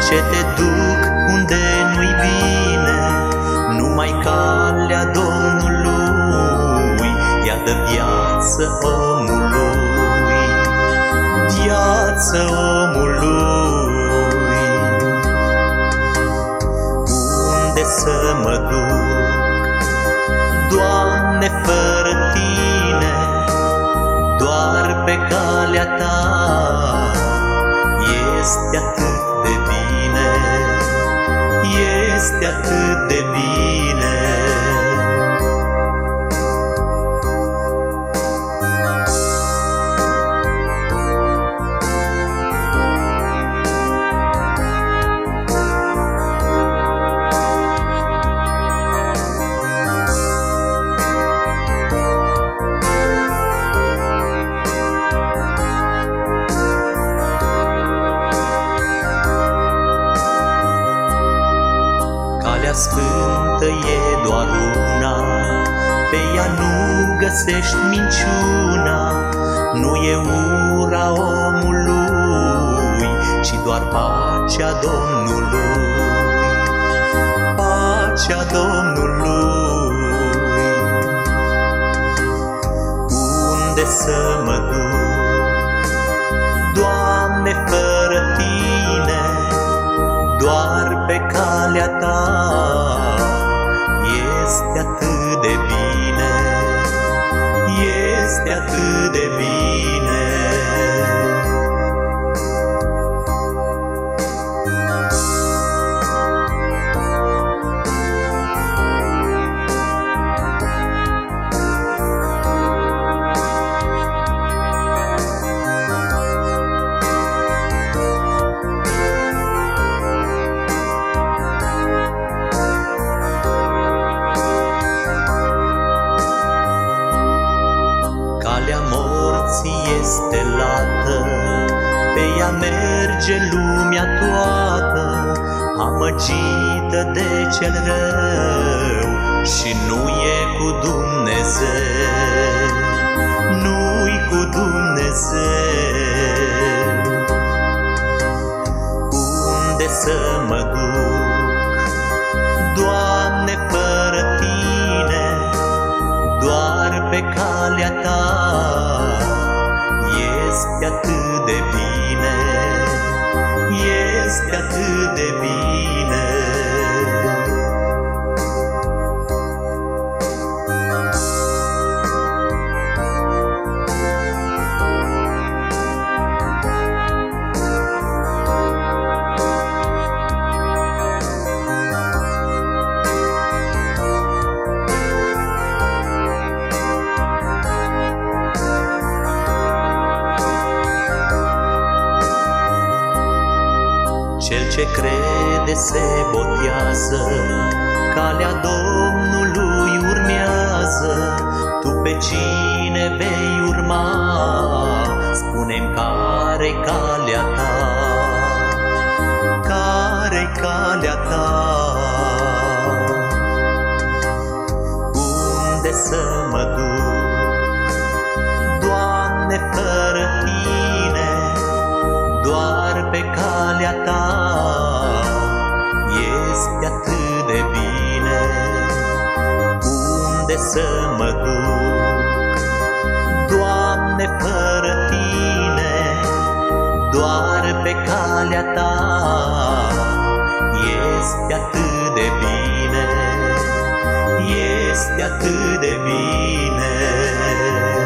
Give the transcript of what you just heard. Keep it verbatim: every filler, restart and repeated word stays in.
ce te duc unde nu-i bine, numai calea Domnului ea dă viață omului, viață omului. Unde să mă duc, Doamne, fără Tine? Doar pe calea Ta este atât de bine, este atât de bine. Calea sfântă e doar una, pe ea nu găsești minciuna. Nu e ura omului, ci doar pacea Domnului, pacea Domnului. Unde să mă duc, Doamne, fără Tine? Doar pe calea Ta este atât de bine, este atât de bine. Calea morții este lată, pe ea merge lumea toată, amăgită de cel rău și nu e cu Dumnezeu, nu-i cu Dumnezeu. Unde să mă duc, Doamne, fără Tine? Doar pe calea Ta este atât de bine, este atât de bine. Cel ce crede se botează, calea Domnului urmează. Tu pe cine vei urma? Spune-mi care-i calea Ta, care-i calea Ta? Unde să mă duc, Doamne, fără Tine? Doar pe calea Ta este atât de bine. Unde să mă duc, Doamne, fără Tine? Doar pe calea Ta este atât de bine, este atât de bine.